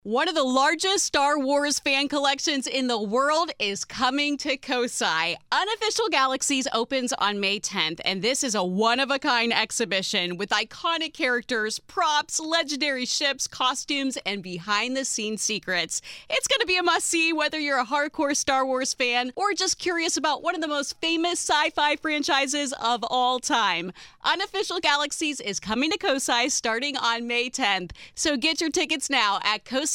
One of the largest Star Wars fan collections in the world is coming to Kosai. Unofficial Galaxies opens on May 10th, and this is a one-of-a-kind exhibition with iconic characters, props, legendary ships, costumes, and behind-the-scenes secrets. It's going to be a must-see whether you're a hardcore Star Wars fan or just curious about one of the most famous sci-fi franchises of all time. Unofficial Galaxies is coming to Kosai starting on May 10th, so get your tickets now at kosai.org.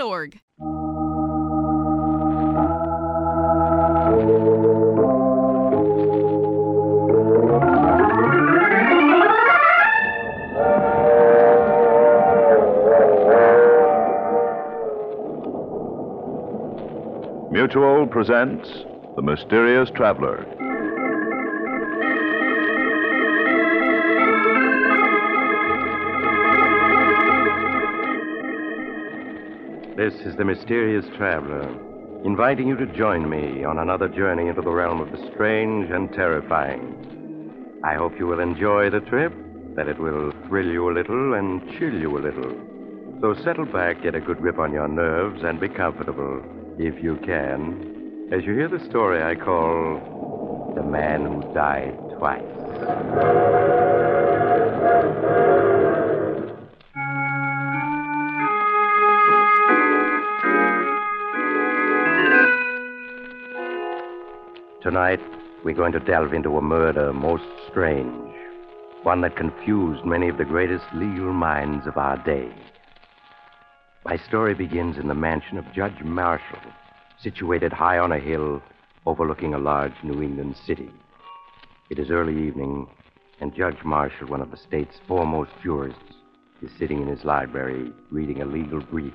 Mutual presents The Mysterious Traveler. This is the Mysterious Traveler, inviting you to join me on another journey into the realm of the strange and terrifying. I hope you will enjoy the trip, that it will thrill you a little and chill you a little. So settle back, get a good grip on your nerves, and be comfortable, if you can, as you hear the story I call The Man Who Died Twice. Tonight, we're going to delve into a murder most strange, one that confused many of the greatest legal minds of our day. My story begins in the mansion of Judge Marshall, situated high on a hill overlooking a large New England city. It is early evening, and Judge Marshall, one of the state's foremost jurists, is sitting in his library reading a legal brief.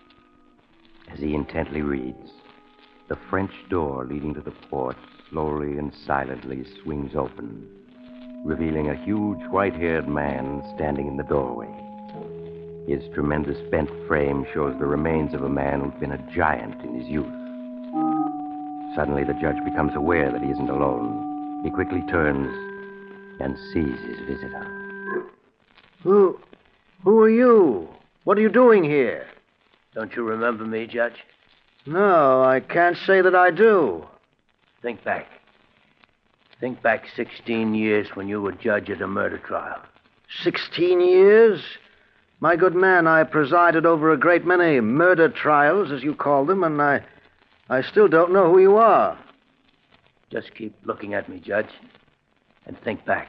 As he intently reads, the French door leading to the porch slowly and silently swings open, revealing a huge white-haired man standing in the doorway. His tremendous bent frame shows the remains of a man who'd been a giant in his youth. Suddenly, the judge becomes aware that he isn't alone. He quickly turns and sees his visitor. Who are you? What are you doing here? Don't you remember me, Judge? No, I can't say that I do. Think back. Think back 16 years when you were judge at a murder trial. 16 years? My good man, I presided over a great many murder trials, as you call them, and I still don't know who you are. Just keep looking at me, Judge, and think back.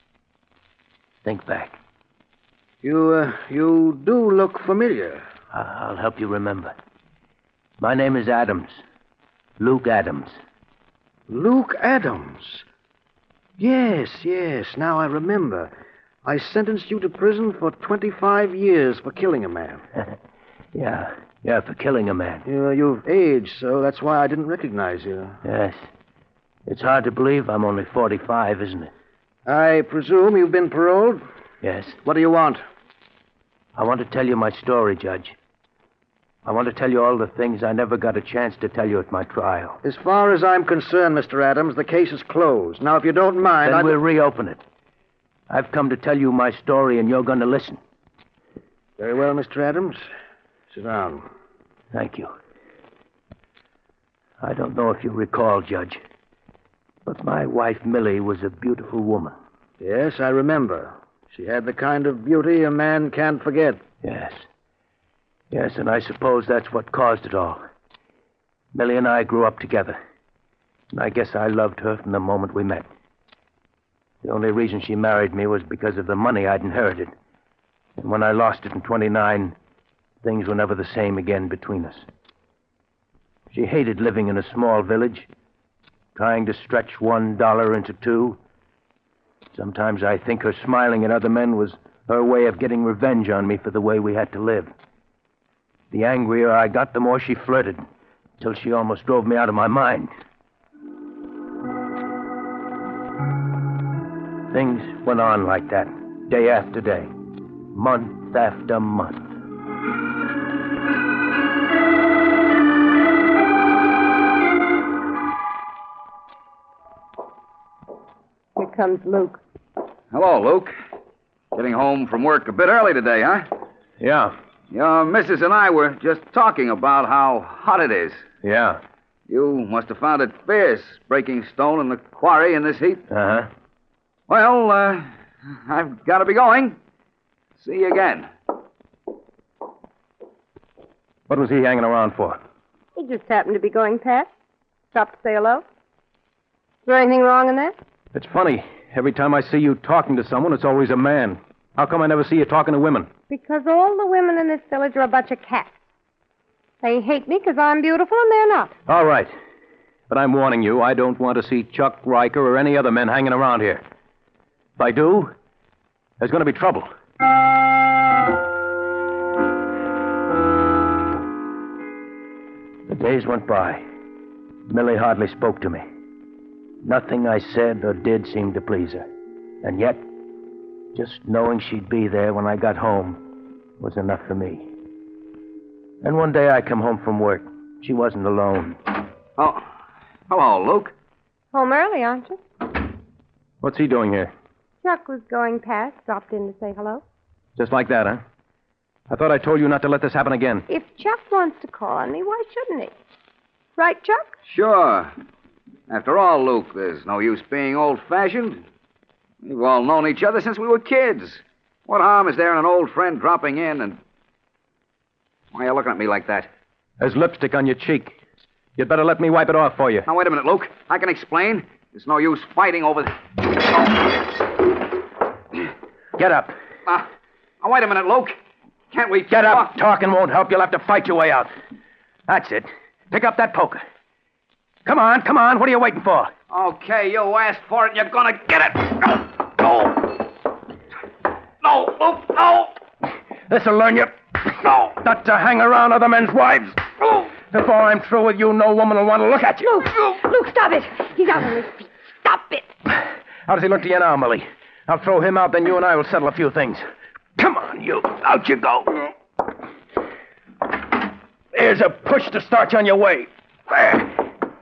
Think back. You do look familiar. I'll help you remember. My name is Adams. Luke Adams. Luke Adams? Yes. Now I remember. I sentenced you to prison for 25 years for killing a man. Yeah, for killing a man. You've aged, so that's why I didn't recognize you. Yes. It's hard to believe I'm only 45, isn't it? I presume you've been paroled? Yes. What do you want? I want to tell you my story, Judge. I want to tell you all the things I never got a chance to tell you at my trial. As far as I'm concerned, Mr. Adams, the case is closed. Now, if you don't mind... Then we'll reopen it. I've come to tell you my story, and you're going to listen. Very well, Mr. Adams. Sit down. Thank you. I don't know if you recall, Judge, but my wife, Millie, was a beautiful woman. Yes, I remember. She had the kind of beauty a man can't forget. Yes, and I suppose that's what caused it all. Millie and I grew up together, and I guess I loved her from the moment we met. The only reason she married me was because of the money I'd inherited. And when I lost it in 29, things were never the same again between us. She hated living in a small village, trying to stretch $1 into $2. Sometimes I think her smiling at other men was her way of getting revenge on me for the way we had to live. The angrier I got, the more she flirted, till she almost drove me out of my mind. Things went on like that, day after day, month after month. Here comes Luke. Hello, Luke. Getting home from work a bit early today, huh? Yeah. Your missus and I were just talking about how hot it is. Yeah. You must have found it fierce, breaking stone in the quarry in this heat. Uh-huh. Well, I've got to be going. See you again. What was he hanging around for? He just happened to be going past. Stopped to say hello. Is there anything wrong in that? It's funny. Every time I see you talking to someone, it's always a man. How come I never see you talking to women? Because all the women in this village are a bunch of cats. They hate me because I'm beautiful and they're not. All right. But I'm warning you, I don't want to see Chuck Riker or any other men hanging around here. If I do, there's going to be trouble. The days went by. Millie hardly spoke to me. Nothing I said or did seemed to please her. And yet, just knowing she'd be there when I got home was enough for me. And one day I come home from work. She wasn't alone. Oh, hello, Luke. Home early, aren't you? What's he doing here? Chuck was going past, stopped in to say hello. Just like that, huh? I thought I told you not to let this happen again. If Chuck wants to call on me, why shouldn't he? Right, Chuck? Sure. After all, Luke, there's no use being old-fashioned. We've all known each other since we were kids. What harm is there in an old friend dropping in and... Why are you looking at me like that? There's lipstick on your cheek. You'd better let me wipe it off for you. Now, wait a minute, Luke. I can explain. There's no use fighting over... Get up. Now, wait a minute, Luke. Can't we... Get up. Talking won't help. You'll have to fight your way out. That's it. Pick up that poker. Come on, come on. What are you waiting for? Okay, you asked for it, and you're gonna get it. No. No, Luke, no. This'll learn you. No. Not to hang around other men's wives. Before I'm through with you, no woman will want to look at you. Luke, stop it. He's out on his feet. Stop it. How does he look to you now, Millie? I'll throw him out, then you and I will settle a few things. Come on, you. Out you go. Here's a push to start you on your way. There.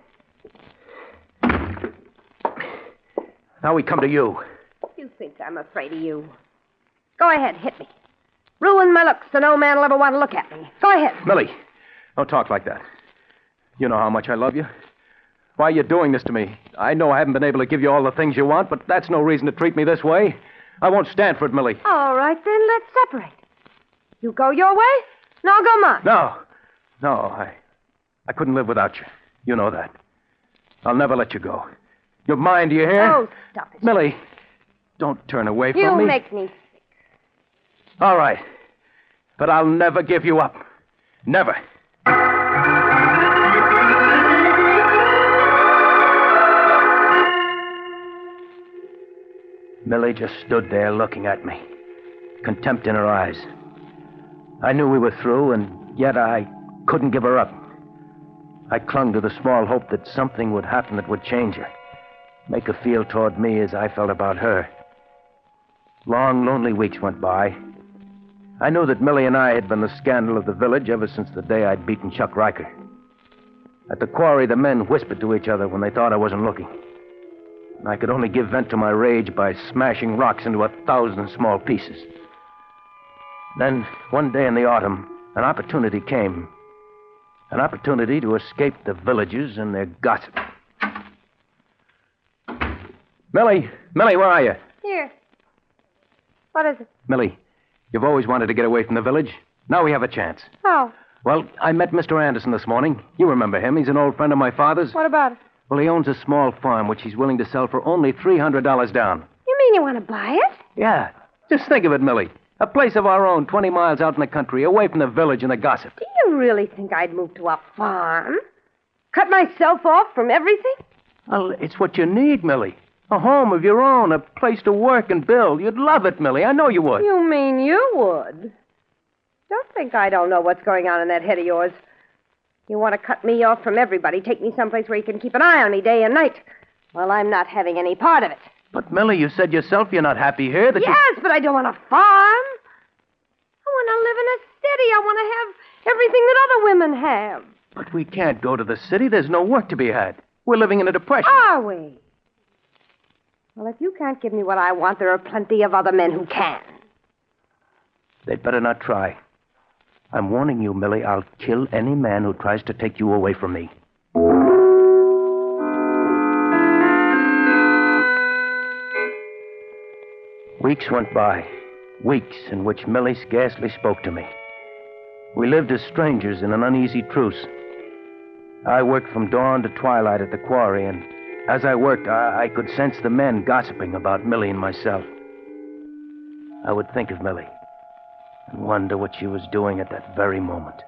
Now we come to you. You think I'm afraid of you? Go ahead, hit me. Ruin my looks so no man will ever want to look at me. Go ahead. Millie, don't talk like that. You know how much I love you. Why are you doing this to me? I know I haven't been able to give you all the things you want, but that's no reason to treat me this way. I won't stand for it, Millie. All right, then, let's separate. You go your way, and I'll go mine. No, I couldn't live without you. You know that. I'll never let you go. You're mine, do you hear? Oh, stop it. Millie, don't turn away from me. You make me sick. All right. But I'll never give you up. Never. Millie just stood there looking at me, contempt in her eyes. I knew we were through, and yet I couldn't give her up. I clung to the small hope that something would happen that would change her, make her feel toward me as I felt about her. Long, lonely weeks went by. I knew that Millie and I had been the scandal of the village ever since the day I'd beaten Chuck Riker. At the quarry, the men whispered to each other when they thought I wasn't looking. And I could only give vent to my rage by smashing rocks into 1,000 small pieces. Then, one day in the autumn, an opportunity came. An opportunity to escape the villagers and their gossip. Millie, where are you? Here. What is it? Millie, you've always wanted to get away from the village. Now we have a chance. Oh, Well, I met Mr. Anderson this morning. You remember him. He's an old friend of my father's. what about it? Well, he owns a small farm which he's willing to sell for only $300 down. You mean you want to buy it? Yeah. Just think of it, Millie. A place of our own, 20 miles out in the country, away from the village and the gossip. Do you really think I'd move to a farm? Cut myself off from everything? Well, it's what you need, Millie. A home of your own, a place to work and build. You'd love it, Millie. I know you would. You mean you would? Don't think I don't know what's going on in that head of yours. You want to cut me off from everybody, take me someplace where you can keep an eye on me day and night. Well, I'm not having any part of it. But, Millie, you said yourself you're not happy here. Yes, but I don't want a farm. I want to live in a city. I want to have everything that other women have. But we can't go to the city. There's no work to be had. We're living in a depression. Are we? Well, if you can't give me what I want, there are plenty of other men who can. They'd better not try. I'm warning you, Millie, I'll kill any man who tries to take you away from me. Weeks went by. Weeks in which Millie scarcely spoke to me. We lived as strangers in an uneasy truce. I worked from dawn to twilight at the quarry, and as I worked, I could sense the men gossiping about Millie and myself. I would think of Millie and wonder what she was doing at that very moment.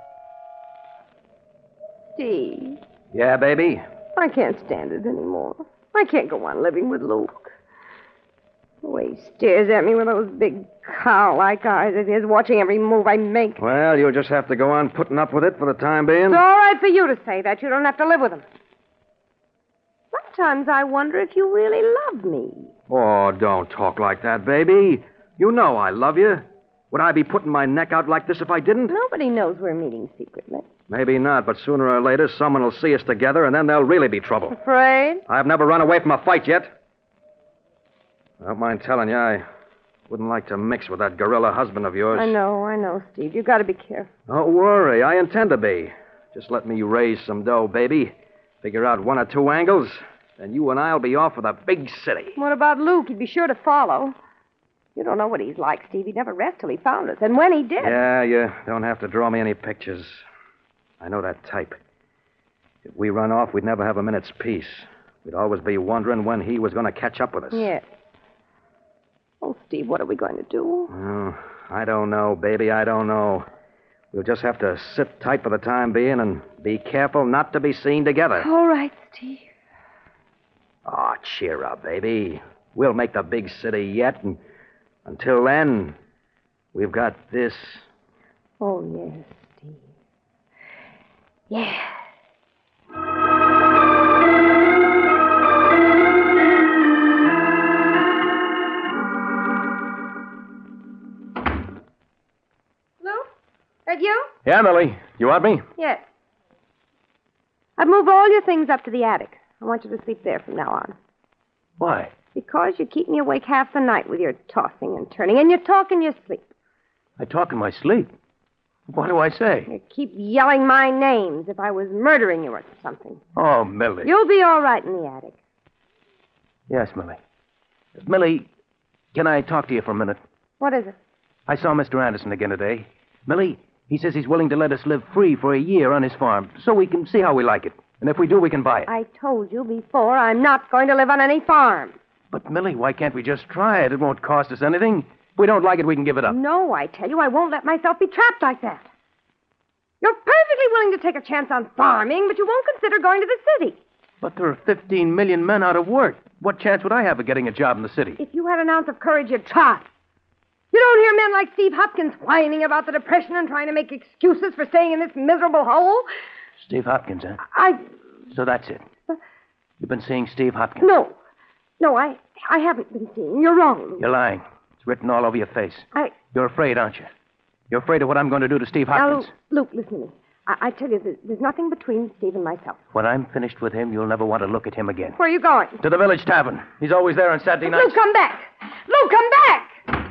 Steve, Yeah, baby? I can't stand it anymore. I can't go on living with Luke. The way he stares at me with those big cow-like eyes of his, watching every move I make. Well, you'll just have to go on putting up with it for the time being. It's all right for you to say that. You don't have to live with him. Sometimes I wonder if you really love me. Oh, don't talk like that, baby. You know I love you. Would I be putting my neck out like this if I didn't? Nobody knows we're meeting secretly. Maybe not, but sooner or later someone will see us together, and then there'll really be trouble. Afraid? I've never run away from a fight yet. I don't mind telling you, I wouldn't like to mix with that gorilla husband of yours. I know, Steve. You got to be careful. Don't worry, I intend to be. Just let me raise some dough, baby. Figure out one or two angles, then you and I'll be off for the big city. What about Luke? He'd be sure to follow. You don't know what he's like, Steve. He'd never rest till he found us. And when he did... Yeah, you don't have to draw me any pictures. I know that type. If we run off, we'd never have a minute's peace. We'd always be wondering when he was going to catch up with us. Yes. Oh, Steve, what are we going to do? Oh, I don't know, baby. I don't know. We'll just have to sit tight for the time being and be careful not to be seen together. All right, Steve. Oh, cheer up, baby. We'll make the big city yet, and until then, we've got this. Oh, yes, Steve. Yeah. Luke? That you? Yeah, Millie. You want me? Yes. I've moved all your things up to the attic. I want you to sleep there from now on. Why? Because you keep me awake half the night with your tossing and turning, and you talk in your sleep. I talk in my sleep. What do I say? You keep yelling my names if I was murdering you or something. Oh, Millie. You'll be all right in the attic. Yes, Millie. Millie, can I talk to you for a minute? What is it? I saw Mr. Anderson again today. Millie, he says he's willing to let us live free for a year on his farm so we can see how we like it. And if we do, we can buy it. I told you before I'm not going to live on any farm. But, Millie, why can't we just try it? It won't cost us anything. If we don't like it, we can give it up. No, I tell you, I won't let myself be trapped like that. You're perfectly willing to take a chance on farming, but you won't consider going to the city. But there are 15 million men out of work. What chance would I have of getting a job in the city? If you had an ounce of courage, you'd try. You don't hear men like Steve Hopkins whining about the Depression and trying to make excuses for staying in this miserable hole. Steve Hopkins, huh? So that's it. You've been seeing Steve Hopkins? No, I haven't been seeing. You're wrong, Luke. You're lying. It's written all over your face. You're afraid, aren't you? You're afraid of what I'm going to do to Steve Hopkins. Now, Luke, listen to me. I tell you, there's nothing between Steve and myself. When I'm finished with him, you'll never want to look at him again. Where are you going? To the village tavern. He's always there on Saturday nights. Luke, come back! Luke, come back!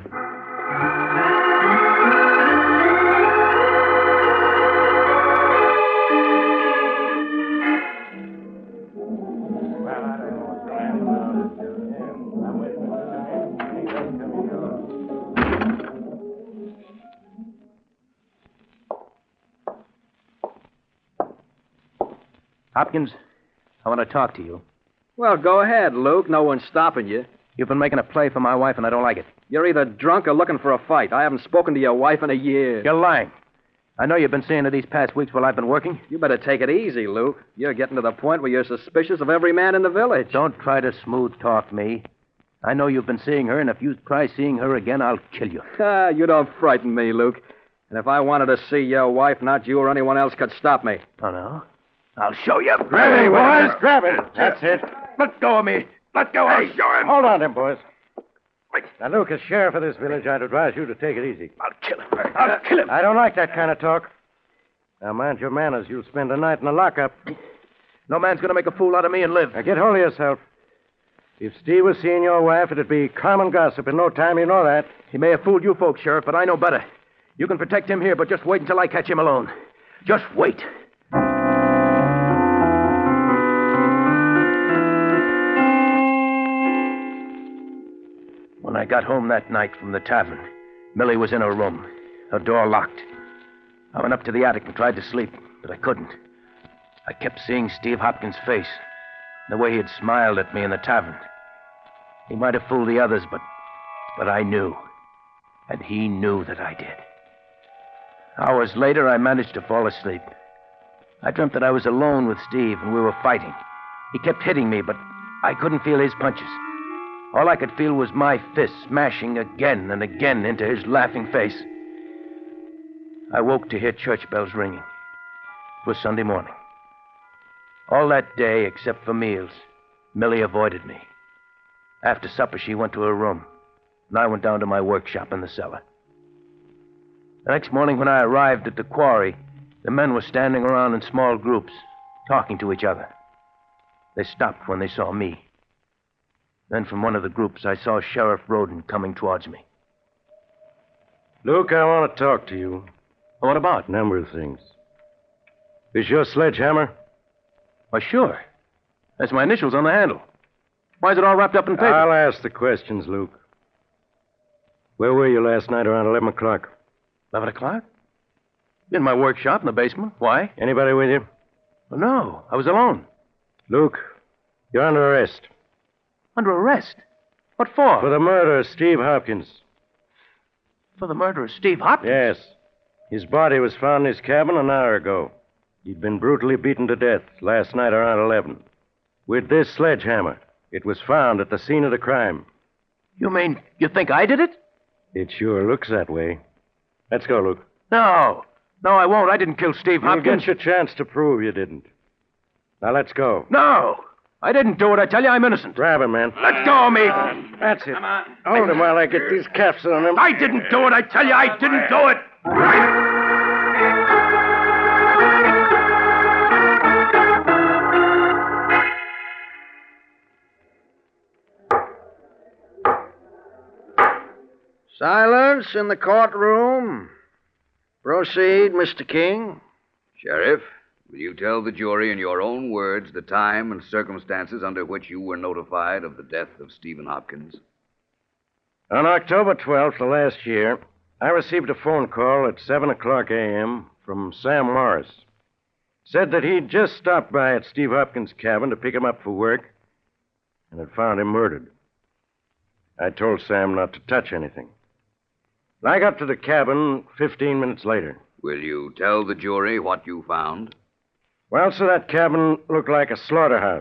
Hopkins, I want to talk to you. Well, go ahead, Luke. No one's stopping you. You've been making a play for my wife, and I don't like it. You're either drunk or looking for a fight. I haven't spoken to your wife in a year. You're lying. I know you've been seeing her these past weeks while I've been working. You better take it easy, Luke. You're getting to the point where you're suspicious of every man in the village. Don't try to smooth talk me. I know you've been seeing her, and if you try seeing her again, I'll kill you. You don't frighten me, Luke. And if I wanted to see your wife, not you or anyone else could stop me. Oh, no? I'll show you. Grab it, boys. Grab it. That's it. Let go of me. Let go of me. Hold on, them boys. Now, Luke, as sheriff of this village, I'd advise you to take it easy. I'll kill him. I'll kill him. I don't like that kind of talk. Now, mind your manners. You'll spend the night in a lockup. No man's going to make a fool out of me and live. Now, get hold of yourself. If Steve was seeing your wife, it'd be common gossip in no time. You know that. He may have fooled you folks, Sheriff, but I know better. You can protect him here, but just wait until I catch him alone. Just wait. When I got home that night from the tavern, Millie was in her room, her door locked. I went up to the attic and tried to sleep, but I couldn't. I kept seeing Steve Hopkins' face, the way he had smiled at me in the tavern. He might have fooled the others, but I knew. And he knew that I did. Hours later, I managed to fall asleep. I dreamt that I was alone with Steve and we were fighting. He kept hitting me, but I couldn't feel his punches. All I could feel was my fist smashing again and again into his laughing face. I woke to hear church bells ringing. It was Sunday morning. All that day, except for meals, Millie avoided me. After supper, she went to her room, and I went down to my workshop in the cellar. The next morning, when I arrived at the quarry, the men were standing around in small groups, talking to each other. They stopped when they saw me. Then from one of the groups, I saw Sheriff Roden coming towards me. Luke, I want to talk to you. What about? A number of things. Is your sledgehammer? Why, sure. That's my initials on the handle. Why is it all wrapped up in paper? I'll ask the questions, Luke. Where were you last night around 11 o'clock? 11 o'clock? In my workshop in the basement. Why? Anybody with you? Well, no, I was alone. Luke, you're under arrest. Under arrest? What for? For the murder of Steve Hopkins. For the murder of Steve Hopkins? Yes. His body was found in his cabin an hour ago. He'd been brutally beaten to death last night around 11. With this sledgehammer. It was found at the scene of the crime. You mean you think I did it? It sure looks that way. Let's go, Luke. No. No, I won't. I didn't kill Steve Hopkins. You'll get your chance to prove you didn't. Now, let's go. No. I didn't do it. I tell you, I'm innocent. Grab him, man. Let go of me. That's it. Come on. Hold him while I get these cuffs on him. I didn't do it. I tell you, I didn't do it. Silence in the courtroom. Proceed, Mr. King. Sheriff, will you tell the jury in your own words the time and circumstances under which you were notified of the death of Stephen Hopkins? On October 12th of last year, I received a phone call at 7 o'clock a.m. from Sam Morris. Said that he'd just stopped by at Steve Hopkins' cabin to pick him up for work and had found him murdered. I told Sam not to touch anything. I got to the cabin 15 minutes later. Will you tell the jury what you found? Well, sir, that cabin looked like a slaughterhouse.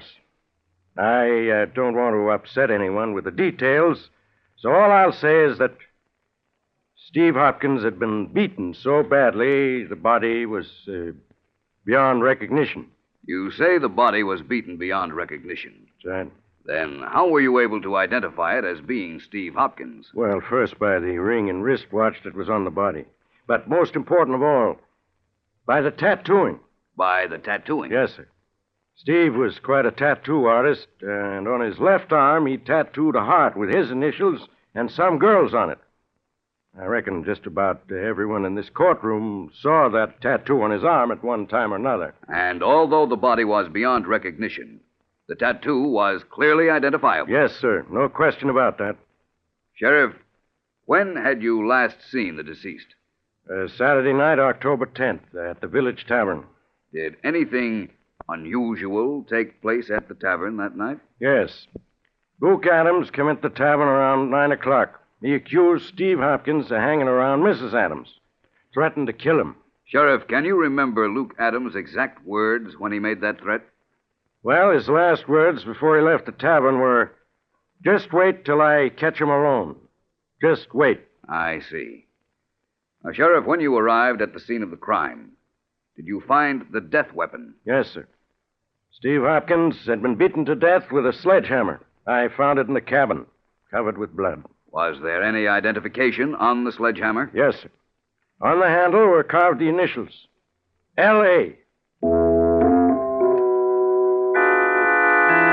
I don't want to upset anyone with the details, so all I'll say is that Steve Hopkins had been beaten so badly the body was beyond recognition. You say the body was beaten beyond recognition. That's right. Then how were you able to identify it as being Steve Hopkins? Well, first by the ring and wristwatch that was on the body. But most important of all, by the tattooing. By the tattooing? Yes, sir. Steve was quite a tattoo artist, and on his left arm he tattooed a heart with his initials and some girls on it. I reckon just about everyone in this courtroom saw that tattoo on his arm at one time or another. And although the body was beyond recognition, the tattoo was clearly identifiable. Yes, sir. No question about that. Sheriff, when had you last seen the deceased? Saturday night, October 10th, at the Village Tavern. Did anything unusual take place at the tavern that night? Yes. Luke Adams came into the tavern around 9 o'clock. He accused Steve Hopkins of hanging around Mrs. Adams, threatened to kill him. Sheriff, can you remember Luke Adams' exact words when he made that threat? Well, his last words before he left the tavern were, "Just wait till I catch him alone. Just wait." I see. Now, Sheriff, when you arrived at the scene of the crime, did you find the death weapon? Yes, sir. Steve Hopkins had been beaten to death with a sledgehammer. I found it in the cabin, covered with blood. Was there any identification on the sledgehammer? Yes, sir. On the handle were carved the initials, L.A.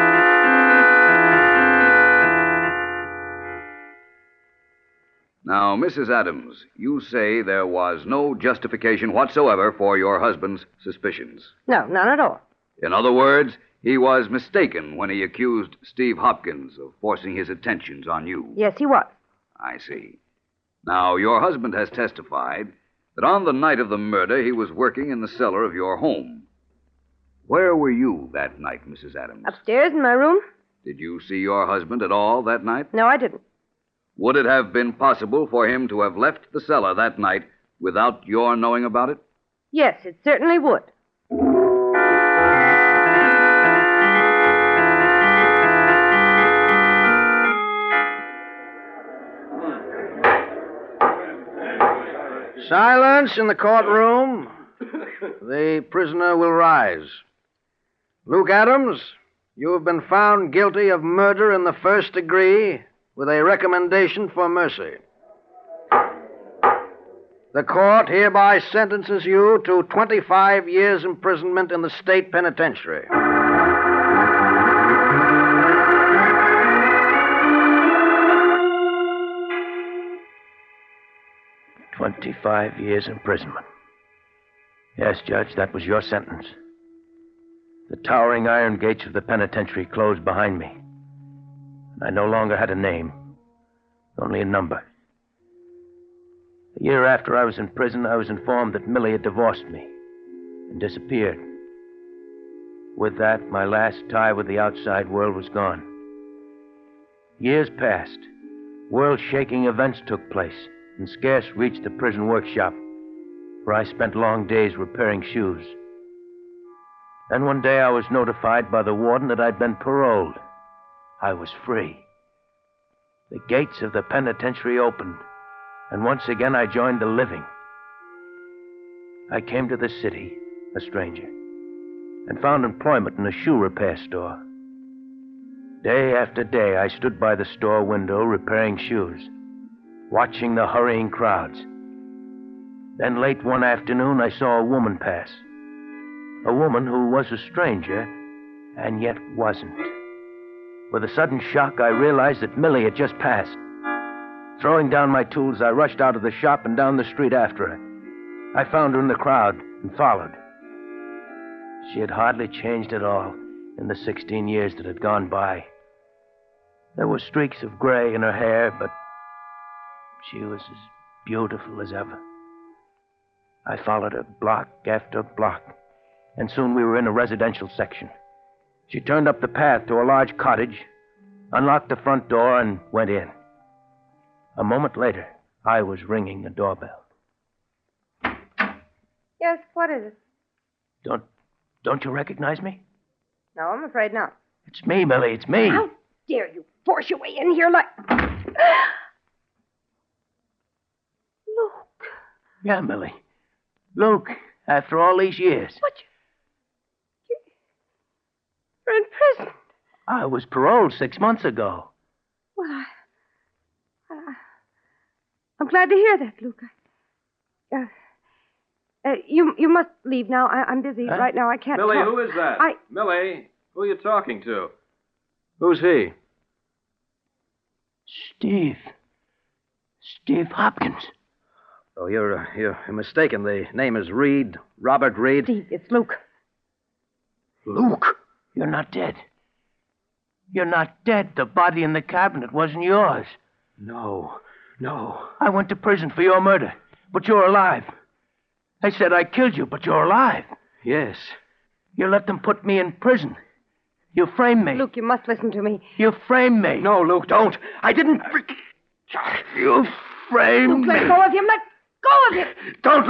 Now, Now, Mrs. Adams, you say there was no justification whatsoever for your husband's suspicions. No, none at all. In other words, he was mistaken when he accused Steve Hopkins of forcing his attentions on you. Yes, he was. I see. Now, your husband has testified that on the night of the murder, he was working in the cellar of your home. Where were you that night, Mrs. Adams? Upstairs in my room? Did you see your husband at all that night? No, I didn't. Would it have been possible for him to have left the cellar that night without your knowing about it? Yes, it certainly would. Silence in the courtroom. The prisoner will rise. Luke Adams, you have been found guilty of murder in the first degree with a recommendation for mercy. The court hereby sentences you to 25 years imprisonment in the state penitentiary. 25 years imprisonment. Yes, Judge, that was your sentence. The towering iron gates of the penitentiary closed behind me. And I no longer had a name, only a number. A year after I was in prison, I was informed that Millie had divorced me and disappeared. With that, my last tie with the outside world was gone. Years passed. World-shaking events took place and scarce reached the prison workshop, where I spent long days repairing shoes. Then one day I was notified by the warden that I'd been paroled. I was free. The gates of the penitentiary opened, and once again I joined the living. I came to the city, a stranger, and found employment in a shoe repair store. Day after day, I stood by the store window repairing shoes, watching the hurrying crowds. Then late one afternoon, I saw a woman pass. A woman who was a stranger, and yet wasn't. With a sudden shock, I realized that Millie had just passed. Throwing down my tools, I rushed out of the shop and down the street after her. I found her in the crowd and followed. She had hardly changed at all in the 16 years that had gone by. There were streaks of gray in her hair, but she was as beautiful as ever. I followed her block after block, and soon we were in a residential section. She turned up the path to a large cottage, unlocked the front door, and went in. A moment later, I was ringing the doorbell. Yes, what is it? Don't you recognize me? No, I'm afraid not. It's me, Millie, it's me. How dare you force your way in here like... Luke. Yeah, Millie. Luke, after all these years. What? You're in prison. I was paroled 6 months ago. Well, I'm glad to hear that, Luke. You must leave now. I'm busy right now. I can't Millie, talk. who is that? Millie, who are you talking to? Who's he? Steve Hopkins. Oh, you're mistaken. The name is Reed, Robert Reed. Steve, it's Luke. Luke? You're not dead. You're not dead. The body in the cabinet wasn't yours. No. I went to prison for your murder, but you're alive. They said I killed you, but you're alive. Yes. You let them put me in prison. You framed me. Luke, you must listen to me. You framed me. No, Luke, don't. I didn't... You framed Luke, me. let go of him. Let go of him. Don't,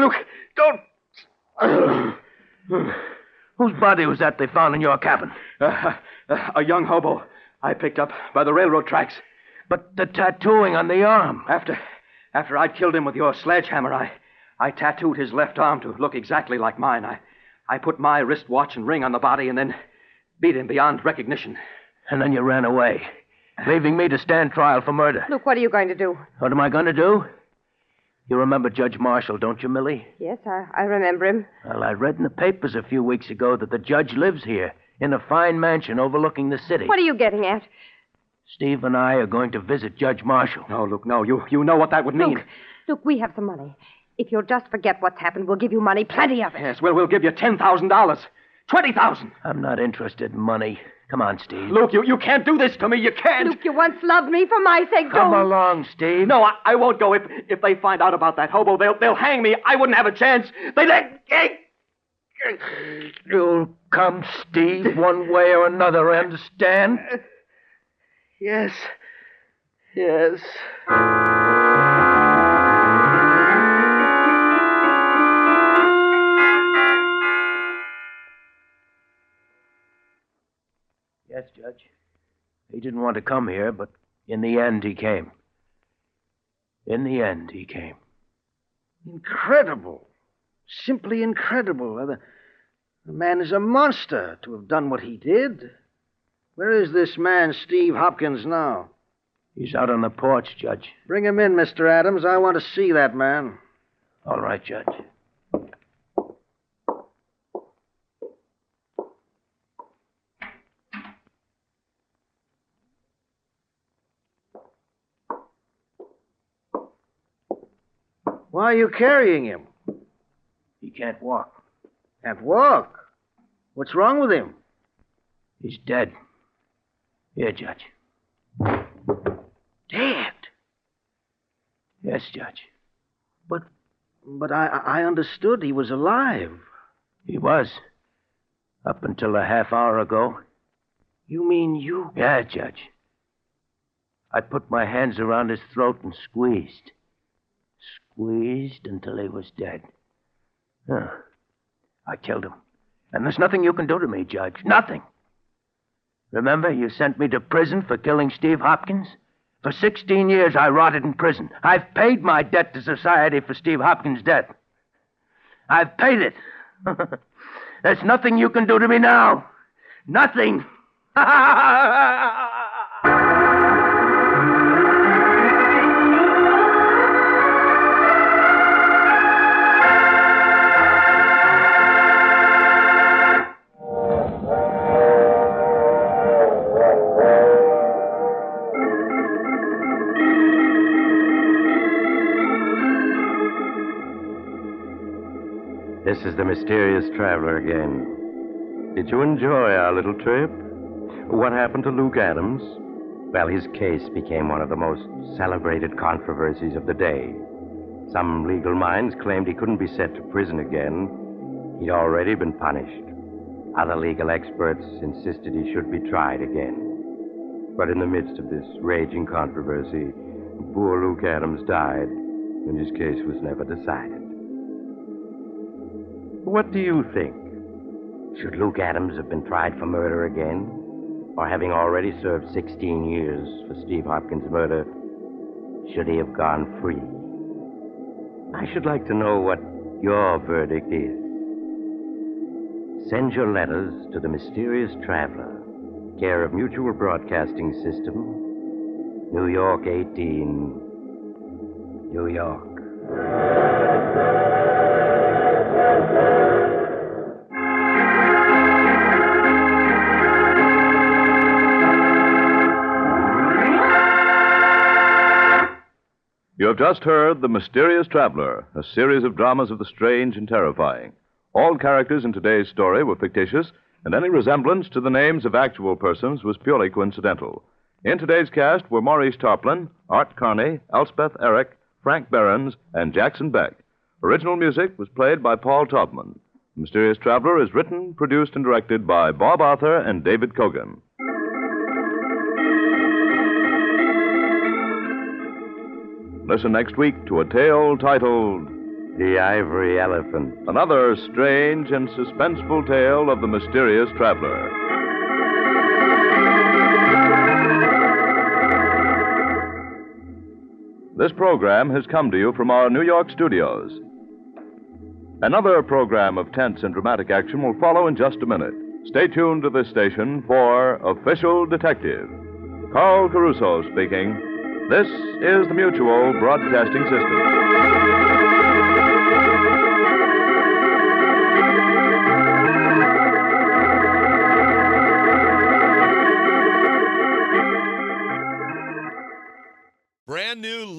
Luke. Don't. Whose body was that they found in your cabin? A young hobo I picked up by the railroad tracks. But the tattooing on the arm. After I'd killed him with your sledgehammer, I tattooed his left arm to look exactly like mine. I put my wristwatch and ring on the body and then beat him beyond recognition. And then you ran away, leaving me to stand trial for murder. Luke, what are you going to do? What am I going to do? You remember Judge Marshall, don't you, Millie? Yes, I remember him. Well, I read in the papers a few weeks ago that the judge lives here, in a fine mansion overlooking the city. What are you getting at? Steve and I are going to visit Judge Marshall. No, Luke, no. You know what that would mean. Luke, we have some money. If you'll just forget what's happened, we'll give you money, plenty of it. Yes, well, we'll give you $10,000. $20,000. I'm not interested in money. Come on, Steve. Luke, you can't do this to me. You can't. Luke, you once loved me. For my sake, Come don't. along, Steve. No, I won't go. If they find out about that hobo, they'll hang me. I wouldn't have a chance. You'll come, Steve, one way or another, understand? Yes. Yes. Yes, Judge. He didn't want to come here, but in the end, he came. In the end, he came. Incredible. Simply incredible. The man is a monster to have done what he did. Where is this man, Steve Hopkins, now? He's out on the porch, Judge. Bring him in, Mr. Adams. I want to see that man. All right, Judge. Why are you carrying him? He can't walk. Can't walk? What's wrong with him? He's dead. Here, Judge. Dead? Yes, Judge. But I understood he was alive. He was. Up until a half hour ago. You mean you... Yeah, Judge. I put my hands around his throat and squeezed. Squeezed until he was dead. Huh. I killed him. And there's nothing you can do to me, Judge. Nothing. Remember, you sent me to prison for killing Steve Hopkins? For 16 years, I rotted in prison. I've paid my debt to society for Steve Hopkins' death. I've paid it. There's nothing you can do to me now. Nothing. This is the mysterious traveler again. Did you enjoy our little trip? What happened to Luke Adams? Well, his case became one of the most celebrated controversies of the day. Some legal minds claimed he couldn't be sent to prison again. He'd already been punished. Other legal experts insisted he should be tried again. But in the midst of this raging controversy, poor Luke Adams died, and his case was never decided. What do you think? Should Luke Adams have been tried for murder again? Or having already served 16 years for Steve Hopkins' murder, should he have gone free? I should like to know what your verdict is. Send your letters to the Mysterious Traveler, care of Mutual Broadcasting System, New York 18, New York. You have just heard The Mysterious Traveler, a series of dramas of the strange and terrifying. All characters in today's story were fictitious, and any resemblance to the names of actual persons was purely coincidental. In today's cast were Maurice Tarplin, Art Carney, Elspeth Eric, Frank Behrens, and Jackson Beck. Original music was played by Paul Taubman. The Mysterious Traveler is written, produced, and directed by Bob Arthur and David Kogan. Listen next week to a tale titled The Ivory Elephant. Another strange and suspenseful tale of the mysterious traveler. This program has come to you from our New York studios. Another program of tense and dramatic action will follow in just a minute. Stay tuned to this station for Official Detective. Carl Caruso speaking. This is the Mutual Broadcasting System.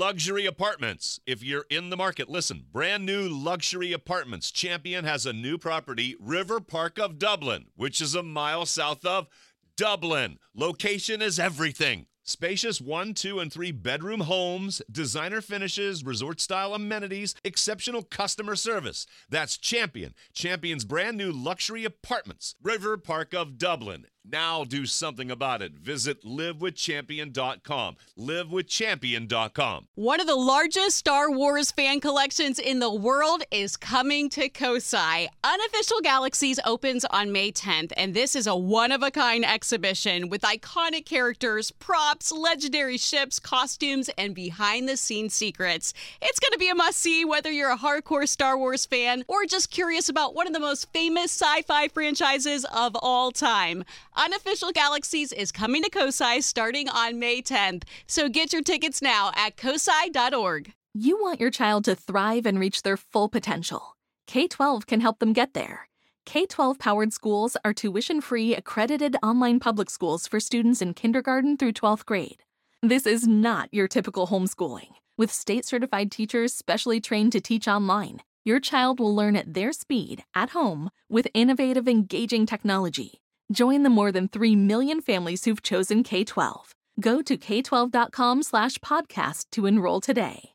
luxury apartments. If you're in the market, listen, brand new luxury apartments. Champion has a new property, River Park of Dublin, which is a mile south of Dublin. Location is everything. Spacious 1, 2, and 3 bedroom homes, designer finishes, resort-style amenities, exceptional customer service. That's Champion. Champion's brand new luxury apartments, River Park of Dublin. Now do something about it. Visit livewithchampion.com. Livewithchampion.com. One of the largest Star Wars fan collections in the world is coming to Kosai. Unofficial Galaxies opens on May 10th, and this is a one-of-a-kind exhibition with iconic characters, props, legendary ships, costumes, and behind-the-scenes secrets. It's going to be a must-see whether you're a hardcore Star Wars fan or just curious about one of the most famous sci-fi franchises of all time. Unofficial Galaxies is coming to Kosai starting on May 10th, so get your tickets now at kosai.org. You want your child to thrive and reach their full potential. K-12 can help them get there. K-12-powered schools are tuition-free, accredited online public schools for students in kindergarten through 12th grade. This is not your typical homeschooling. With state-certified teachers specially trained to teach online, your child will learn at their speed, at home, with innovative, engaging technology. Join the more than 3 million families who've chosen K-12. Go to k12.com/podcast to enroll today.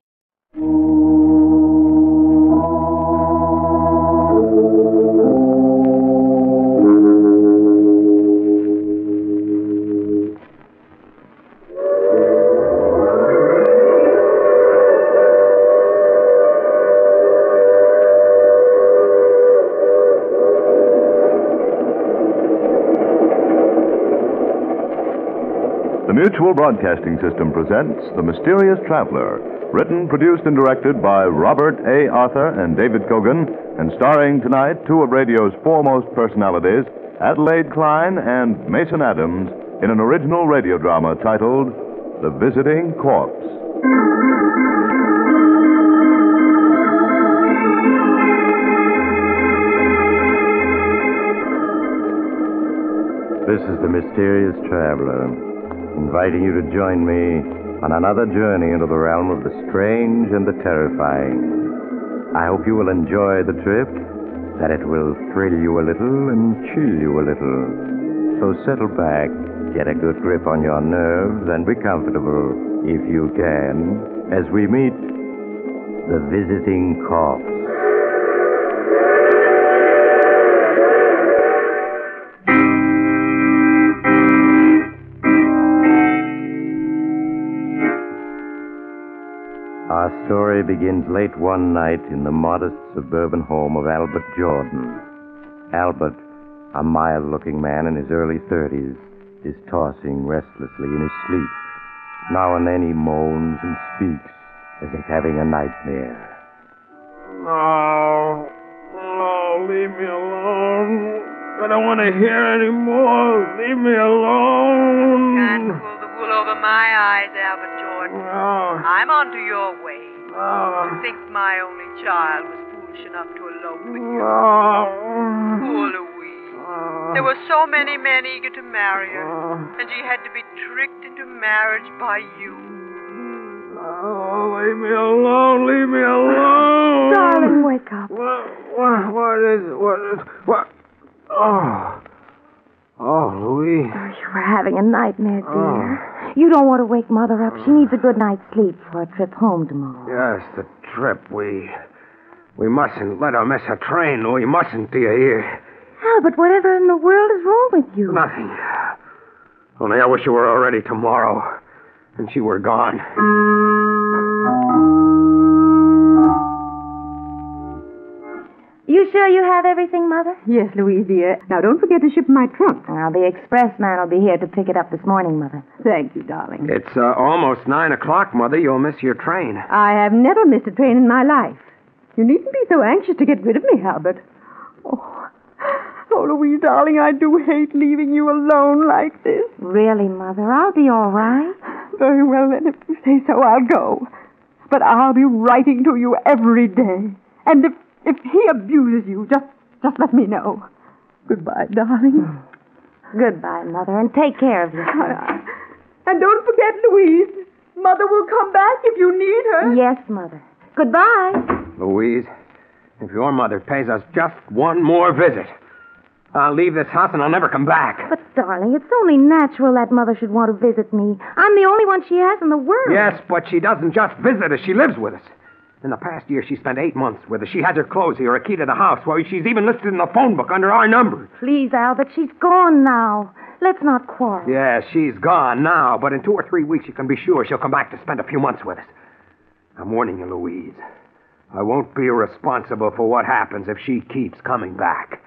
The Mutual Broadcasting System presents The Mysterious Traveler, written, produced, and directed by Robert A. Arthur and David Kogan, and starring tonight two of radio's foremost personalities, Adelaide Klein and Mason Adams, in an original radio drama titled The Visiting Corpse. This is The Mysterious Traveler, inviting you to join me on another journey into the realm of the strange and the terrifying. I hope you will enjoy the trip, that it will thrill you a little and chill you a little. So settle back, get a good grip on your nerves, and be comfortable, if you can, as we meet the visiting corpse. Our story begins late one night in the modest suburban home of Albert Jordan. Albert, a mild-looking man in his early 30s, is tossing restlessly in his sleep. Now and then he moans and speaks as if having a nightmare. No, leave me alone. I don't want to hear anymore. Leave me alone. Can't pull the wool over my eyes, Albert Jordan. No. I'm onto your way. No. To think my only child was foolish enough to elope with you. No. Poor Louise. There were so many men eager to marry her, and she had to be tricked into marriage by you. Oh, leave me alone. Leave me alone. Darling, wake up. What? Oh, Louise. Oh, you were having a nightmare, dear. You don't want to wake Mother up. She needs a good night's sleep for a trip home tomorrow. Yes, the trip. We mustn't let her miss her train. We mustn't, do you hear? Albert, whatever in the world is wrong with you? Nothing. Only I wish you were already tomorrow, and she were gone. You sure you have everything, Mother? Yes, Louise, dear. Now, don't forget to ship my trunk. Now, the express man will be here to pick it up this morning, Mother. Thank you, darling. It's almost 9 o'clock, Mother. You'll miss your train. I have never missed a train in my life. You needn't be so anxious to get rid of me, Albert. Oh, Louise, darling, I do hate leaving you alone like this. Really, Mother? I'll be all right. Very well, then, if you say so, I'll go. But I'll be writing to you every day. And if he abuses you, just let me know. Goodbye, darling. Goodbye, Mother, and take care of yourself. And don't forget, Louise, Mother will come back if you need her. Yes, Mother. Goodbye. Louise, if your mother pays us just one more visit, I'll leave this house and I'll never come back. But, darling, it's only natural that Mother should want to visit me. I'm the only one she has in the world. Yes, but she doesn't just visit us. She lives with us. In the past year, she spent 8 months with us. She has her clothes here, a key to the house. Why, she's even listed in the phone book under our number. Please, Albert, she's gone now. Let's not quarrel. Yes, she's gone now, but in 2 or 3 weeks, you can be sure she'll come back to spend a few months with us. I'm warning you, Louise. I won't be responsible for what happens if she keeps coming back.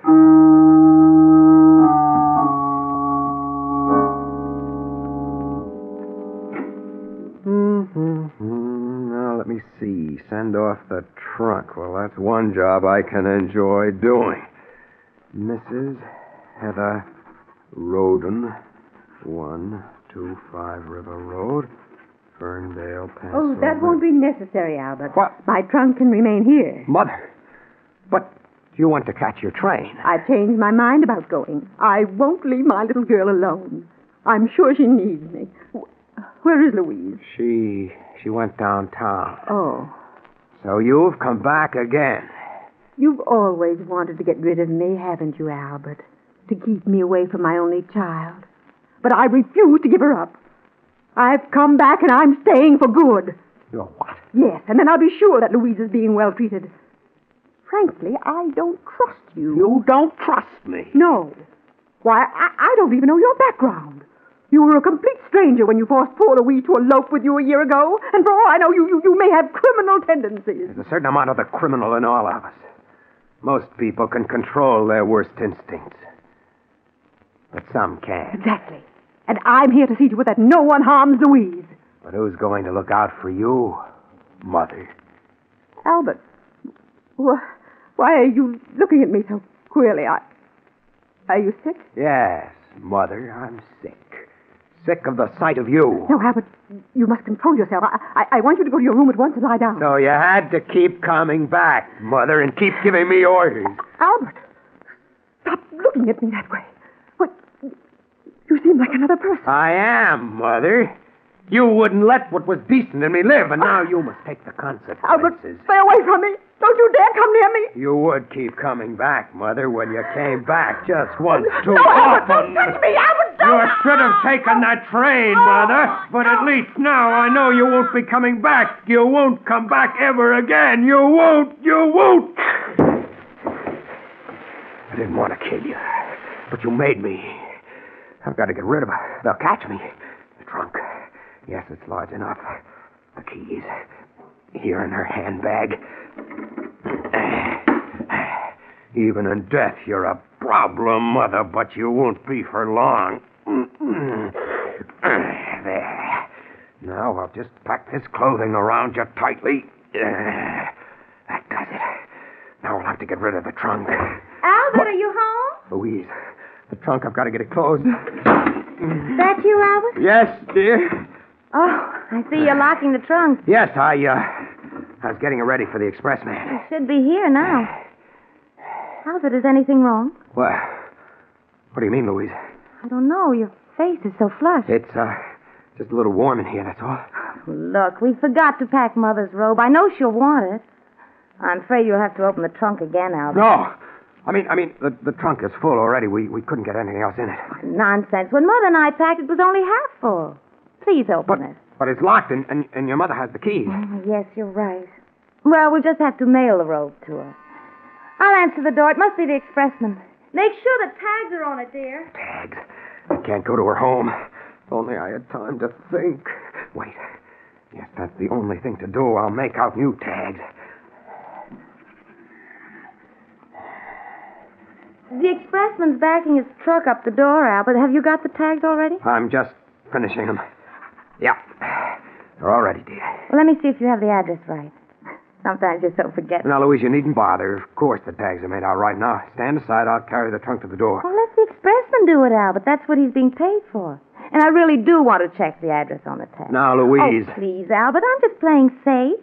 Now, let me see. Send off the trunk. Well, that's one job I can enjoy doing. Mrs. Heather Roden, 125 River Road, Ferndale, Pennsylvania. Oh, that won't be necessary, Albert. What? My trunk can remain here. Mother, but you want to catch your train. I've changed my mind about going. I won't leave my little girl alone. I'm sure she needs me. Where is Louise? She went downtown. Oh. So you've come back again. You've always wanted to get rid of me, haven't you, Albert? To keep me away from my only child. But I refuse to give her up. I've come back and I'm staying for good. You're what? Yes, and then I'll be sure that Louise is being well treated. Frankly, I don't trust you. You don't trust me? No. Why, I don't even know your background. You were a complete stranger when you forced poor Louise to elope with you a year ago, and for all I know, you may have criminal tendencies. There's a certain amount of the criminal in all of us. Most people can control their worst instincts. But some can't. Exactly. And I'm here to see to it that no one harms Louise. But who's going to look out for you, Mother? Albert, why are you looking at me so queerly? Are you sick? Yes, Mother, I'm sick. Sick of the sight of you. No, Albert, you must control yourself. I want you to go to your room at once and lie down. So you had to keep coming back, Mother, and keep giving me orders. Albert, stop looking at me that way. What? You seem like another person. I am, Mother. You wouldn't let what was decent in me live, and now you must take the consequences. Albert, stay away from me. Don't you dare come near me. You would keep coming back, Mother, when you came back just once too No, Albert, often. don't touch me, Albert, don't. You should have taken that train, Mother. But at least now I know you won't be coming back. You won't come back ever again. You won't. You won't. I didn't want to kill you, but you made me. I've got to get rid of her. They'll catch me. The trunk. Yes, it's large enough. The keys. Here in her handbag. Even in death, you're a problem, Mother, but you won't be for long. There. Now I'll just pack this clothing around you tightly. That does it. Now I'll have to get rid of the trunk. Albert, are you home? Louise, the trunk, I've got to get it closed. That you, Albert? Yes, dear. Oh, I see you're locking the trunk. Yes, I was getting it ready for the expressman. It should be here now. Albert, is anything wrong? What do you mean, Louise? I don't know. Your face is so flushed. It's, just a little warm in here, that's all. Look, we forgot to pack Mother's robe. I know she'll want it. I'm afraid you'll have to open the trunk again, Albert. No. I mean, the trunk is full already. We couldn't get anything else in it. Nonsense. When Mother and I packed, it was only half full. Please open it. But it's locked, and your mother has the keys. Oh, yes, you're right. Well, we'll just have to mail the robe to her. I'll answer the door. It must be the expressman. Make sure the tags are on it, dear. Tags? I can't go to her home. If only I had time to think. Wait. Yes, that's the only thing to do. I'll make out new tags. The expressman's backing his truck up the door, Albert. Have you got the tags already? I'm just finishing them. Yeah. They're all ready, dear. Well, let me see if you have the address right. Sometimes you're so forgetful. Now, Louise, you needn't bother. Of course the tags are made out right now. Stand aside. I'll carry the trunk to the door. Well, let the expressman do it, Albert. That's what he's being paid for. And I really do want to check the address on the tag. Now, Louise. Oh, please, Albert. I'm just playing safe.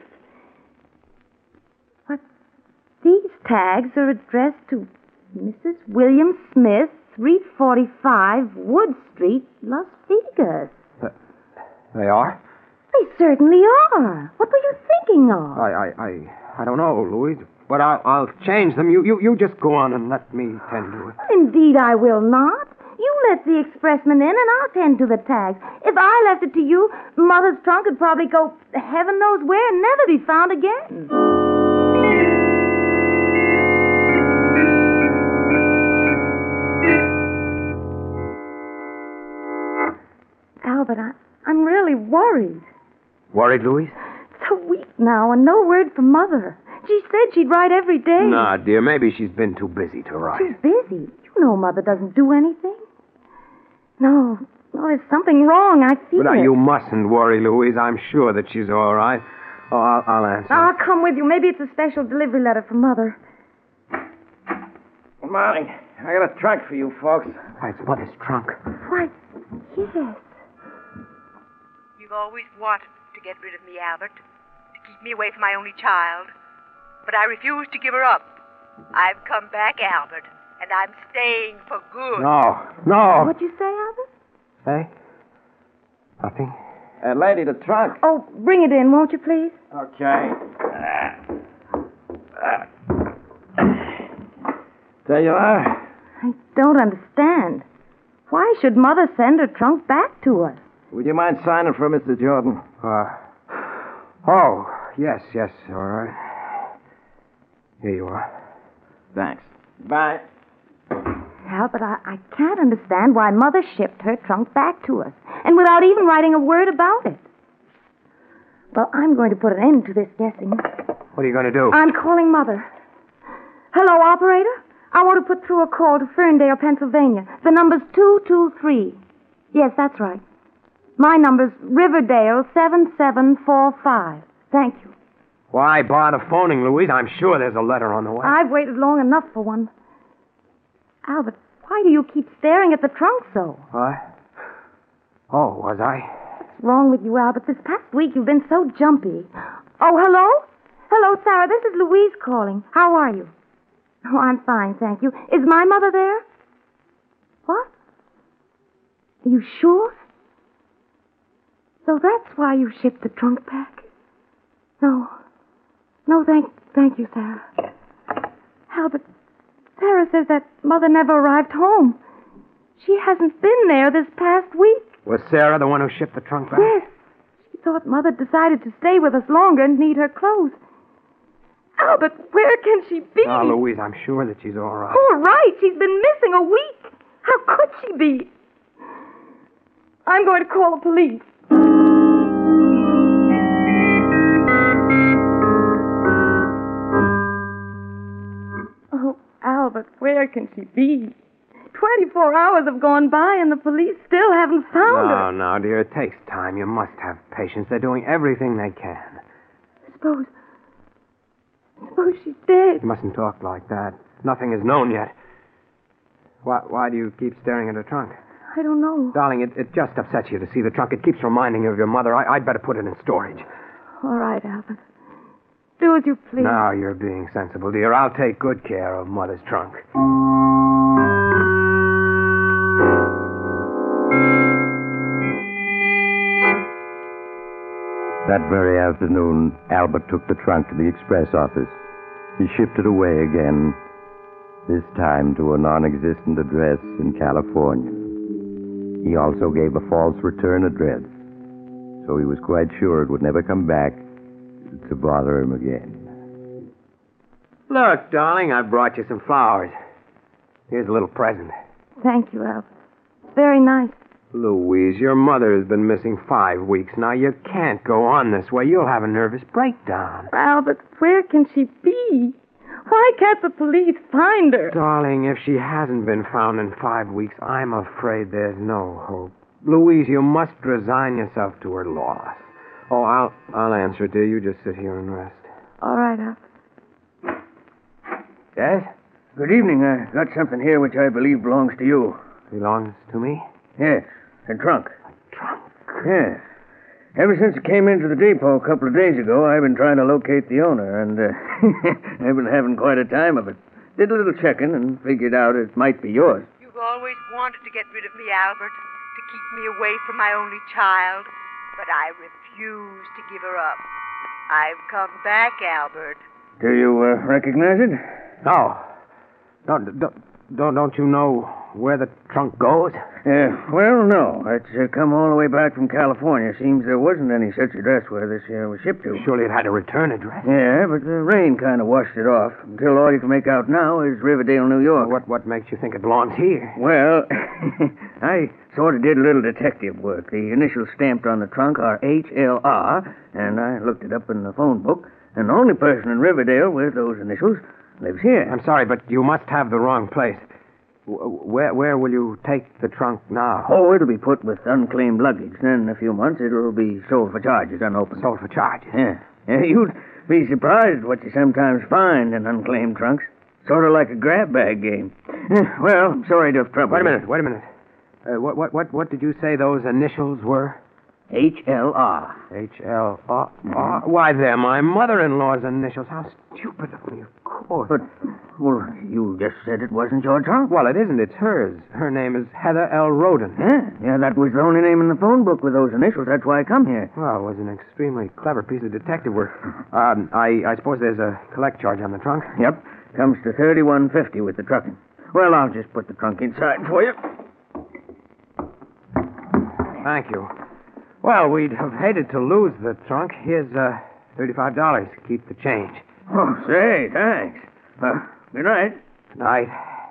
But these tags are addressed to Mrs. William Smith, 345 Wood Street, Las Vegas. They are? They certainly are. What were you thinking of? I don't know, Louise, but I'll change them. You just go on and let me tend to it. Indeed, I will not. You let the expressman in, and I'll tend to the tags. If I left it to you, Mother's trunk would probably go heaven knows where and never be found again. Albert, I'm really worried. Worried, Louise? It's a week now, and no word from Mother. She said she'd write every day. Nah, dear, maybe she's been too busy to write. Too busy? You know Mother doesn't do anything. No, there's something wrong. I feel But it. you mustn't worry, Louise. I'm sure that she's all right. Oh, I'll answer. I'll come with you. Maybe it's a special delivery letter from Mother. Good morning. I got a trunk for you folks. Why, it's Mother's trunk. Why, yes. You've always wanted to get rid of me, Albert, to keep me away from my only child. But I refuse to give her up. I've come back, Albert, and I'm staying for good. No. What'd you say, Albert? Hey? Nothing? Lady, the trunk. Oh, bring it in, won't you, please? Okay. There you are. I don't understand. Why should Mother send her trunk back to us? Would you mind signing for Mr. Jordan? Yes, all right. Here you are. Thanks. Bye. Albert, I can't understand why Mother shipped her trunk back to us, and without even writing a word about it. Well, I'm going to put an end to this guessing. What are you going to do? I'm calling Mother. Hello, operator? I want to put through a call to Ferndale, Pennsylvania. The number's 223. Yes, that's right. My number's Riverdale 7745. Thank you. Why bother phoning, Louise? I'm sure there's a letter on the way. I've waited long enough for one. Albert, why do you keep staring at the trunk so? What? Oh, was I? What's wrong with you, Albert? This past week you've been so jumpy. Oh, hello? Hello, Sarah. This is Louise calling. How are you? Oh, I'm fine, thank you. Is my mother there? What? Are you sure? So that's why you shipped the trunk back? No, thank you, Sarah. Albert, Sarah says that Mother never arrived home. She hasn't been there this past week. Was Sarah the one who shipped the trunk back? Yes. She thought Mother decided to stay with us longer and need her clothes. Albert, where can she be? Oh, Louise, I'm sure that she's all right. All right. She's been missing a week. How could she be? I'm going to call the police. Oh, Albert, where can she be? 24 hours have gone by and the police still haven't found her. No, dear, it takes time. You must have patience. They're doing everything they can. Suppose she's dead. You mustn't talk like that. Nothing is known yet. Why do you keep staring at her trunk? I don't know. Darling, it just upsets you to see the trunk. It keeps reminding you of your mother. I'd better put it in storage. All right, Albert. Do as you please. Now you're being sensible, dear. I'll take good care of Mother's trunk. That very afternoon, Albert took the trunk to the express office. He shipped it away again, this time to a non-existent address in California. He also gave a false return address, so he was quite sure it would never come back to bother him again. Look, darling, I brought you some flowers. Here's a little present. Thank you, Albert. Very nice. Louise, your mother has been missing 5 weeks now. You can't go on this way. You'll have a nervous breakdown. Albert, where can she be? Why can't the police find her? Darling, if she hasn't been found in 5 weeks, I'm afraid there's no hope. Louise, you must resign yourself to her loss. Oh, I'll answer, dear. You just sit here and rest. All right, Albert. Yes? Good evening. I got something here which I believe belongs to you. Belongs to me? Yes, a trunk. A trunk? Yes. Ever since it came into the depot a couple of days ago, I've been trying to locate the owner, and I've been having quite a time of it. Did a little checking and figured out it might be yours. You've always wanted to get rid of me, Albert, to keep me away from my only child. but I refuse to give her up. I've come back, Albert. Do you recognize it? No. Don't you know where the trunk goes? Well, no. It's come all the way back from California. Seems there wasn't any such address where this was shipped to. Surely it had a return address. Yeah, but the rain kind of washed it off. Until all you can make out now is Riverdale, New York. What makes you think it belongs here? Well, I sort of did a little detective work. The initials stamped on the trunk are HLR, and I looked it up in the phone book, and the only person in Riverdale with those initials lives here. I'm sorry, but you must have the wrong place. Where will you take the trunk now? Oh, it'll be put with unclaimed luggage. Then in a few months, it'll be sold for charges, unopened. Sold for charges? Yeah. You'd be surprised what you sometimes find in unclaimed trunks. Sort of like a grab bag game. Well, I'm sorry to have troubled you. Wait a minute. What did you say those initials were? HLR. HLR? Why, they're my mother-in-law's initials. How stupid of me, of course. But, well, you just said it wasn't your trunk. Well, it isn't. It's hers. Her name is Heather L. Roden. Yeah, that was the only name in the phone book with those initials. That's why I come here. Well, it was an extremely clever piece of detective work. I suppose there's a collect charge on the trunk? Yep. Comes to $31.50 with the trucking. Well, I'll just put the trunk inside for you. Thank you. Well, we'd have hated to lose the trunk. Here's $35. Keep the change. Oh, say, thanks. Good night. Good night.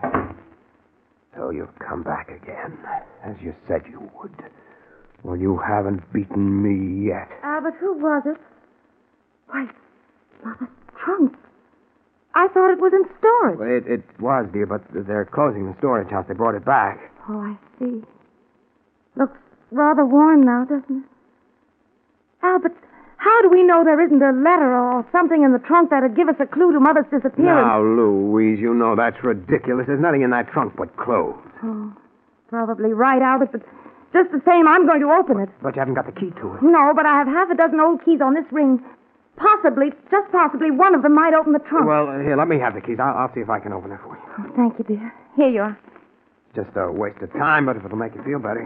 So you've come back again, as you said you would. Well, you haven't beaten me yet. Albert, who was it? Why, Mother's trunk. I thought it was in storage. Well, it was, dear, but they're closing the storage house. They brought it back. Oh, I see. Looks rather worn now, doesn't it? Albert, how do we know there isn't a letter or something in the trunk that'd give us a clue to Mother's disappearance? Now, Louise, you know that's ridiculous. There's nothing in that trunk but clothes. Oh, probably right, Albert, but just the same, I'm going to open it. But you haven't got the key to it. No, but I have half a dozen old keys on this ring. Possibly, just possibly, one of them might open the trunk. Well, here, let me have the keys. I'll see if I can open it for you. Oh, thank you, dear. Here you are. Just a waste of time, but if it'll make you feel better.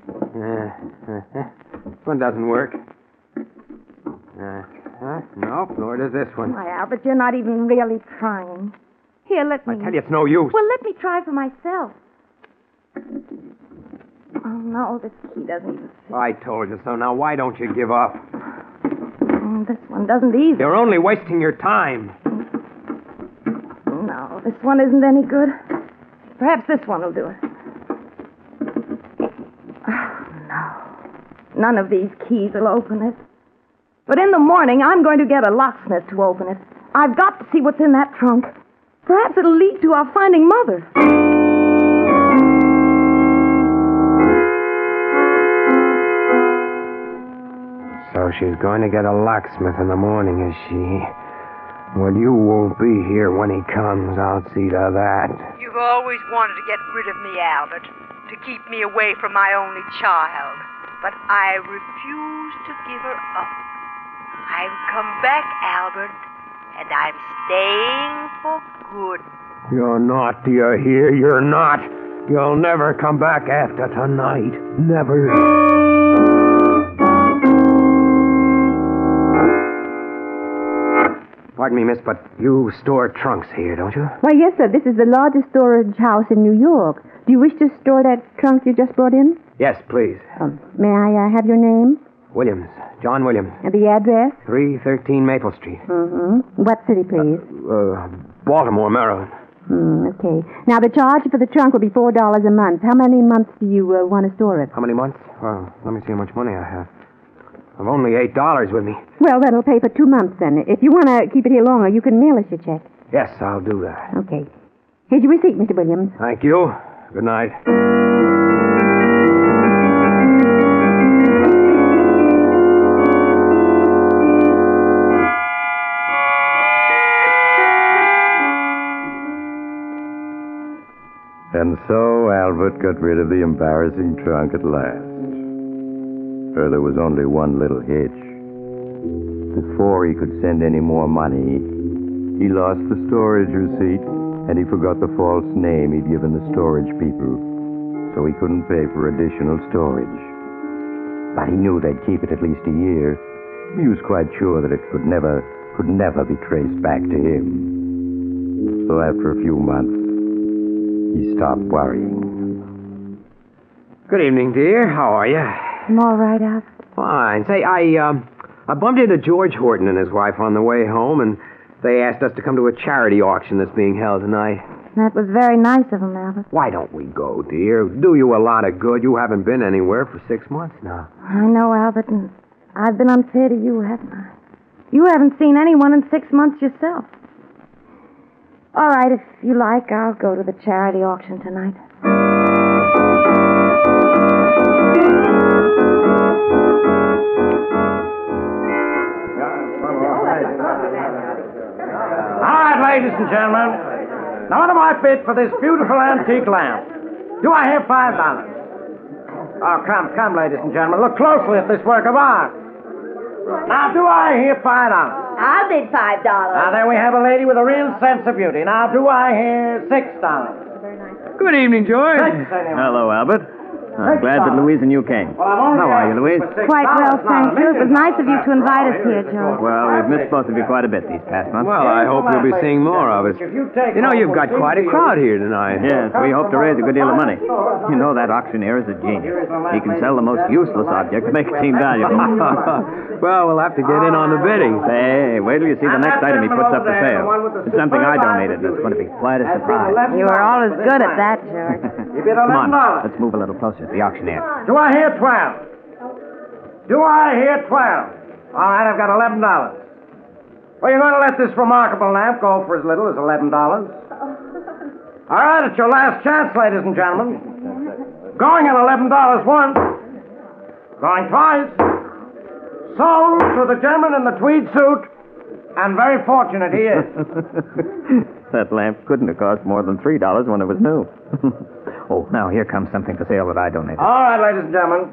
This one doesn't work. Nope, nor does this one. Why, Albert, you're not even really trying. Here, let me... I tell you, it's no use. Well, let me try for myself. Oh, no, this key doesn't even fit. I told you so. Now, why don't you give up? This one doesn't either. You're only wasting your time. No, this one isn't any good. Perhaps this one will do it. Oh, no. None of these keys will open it. But in the morning, I'm going to get a locksmith to open it. I've got to see what's in that trunk. Perhaps it'll lead to our finding Mother. So she's going to get a locksmith in the morning, is she? Well, you won't be here when he comes. I'll see to that. You've always wanted to get rid of me, Albert, to keep me away from my only child. But I refuse to give her up. I've come back, Albert, and I'm staying for good. You're not, do you hear? You're not. You'll never come back after tonight. Never. Pardon me, miss, but you store trunks here, don't you? Why, yes, sir. This is the largest storage house in New York. Do you wish to store that trunk you just brought in? Yes, please. May I have your name? Williams. John Williams. And the address? 313 Maple Street. Mm-hmm. What city, please? Baltimore, Maryland. Okay. Now, the charge for the trunk will be $4 a month. How many months do you want to store it? How many months? Well, let me see how much money I have. I've only $8 with me. Well, that'll pay for 2 months, then. If you want to keep it here longer, you can mail us your check. Yes, I'll do that. Okay. Here's your receipt, Mr. Williams. Thank you. Good night. And so Albert got rid of the embarrassing trunk at last. For there was only one little hitch. Before he could send any more money, he lost the storage receipt, and he forgot the false name he'd given the storage people, so he couldn't pay for additional storage. But he knew they'd keep it at least a year. He was quite sure that it could never be traced back to him. So after a few months, he stopped worrying. Good evening, dear. How are you? I'm all right, Alfred. Fine. Say, I bumped into George Horton and his wife on the way home, and they asked us to come to a charity auction that's being held tonight. That was very nice of them, Albert. Why don't we go, dear? Do you a lot of good. You haven't been anywhere for 6 months now. I know, Albert, and I've been unfair to you, haven't I? You haven't seen anyone in 6 months yourself. All right, if you like, I'll go to the charity auction tonight. All right, ladies and gentlemen. Now, what am I bid for this beautiful antique lamp? Do I hear $5? Oh, come, ladies and gentlemen. Look closely at this work of art. Now, do I hear $5? I'll bid $5. Now, there we have a lady with a real sense of beauty. Now, do I hear $6? Good evening, George. Hello, Albert. I'm glad that Louise and you came. How are you, Louise? Quite well, thank you. It was nice of you to invite us here, George. Well, we've missed both of you quite a bit these past months. Well, I hope you'll be seeing more of us. You know, you've got quite a crowd here tonight. Yes, we hope to raise a good deal of money. You know, that auctioneer is a genius. He can sell the most useless object to make it seem valuable. Well, we'll have to get in on the bidding. Say, wait till you see the next item he puts up for sale. It's something I donated, and it's going to be quite a surprise. You are always good at that, George. Come on, let's move a little closer to the auctioneer. Do I hear 12? Do I hear 12? All right, I've got $11. Well, you're going to let this remarkable lamp go for as little as $11? All right, it's your last chance, ladies and gentlemen. Going at $11 once. Going twice. Sold to the gentleman in the tweed suit. And very fortunate he is. That lamp couldn't have cost more than $3 when it was new. Oh, now here comes something for sale that I donated. All right, ladies and gentlemen.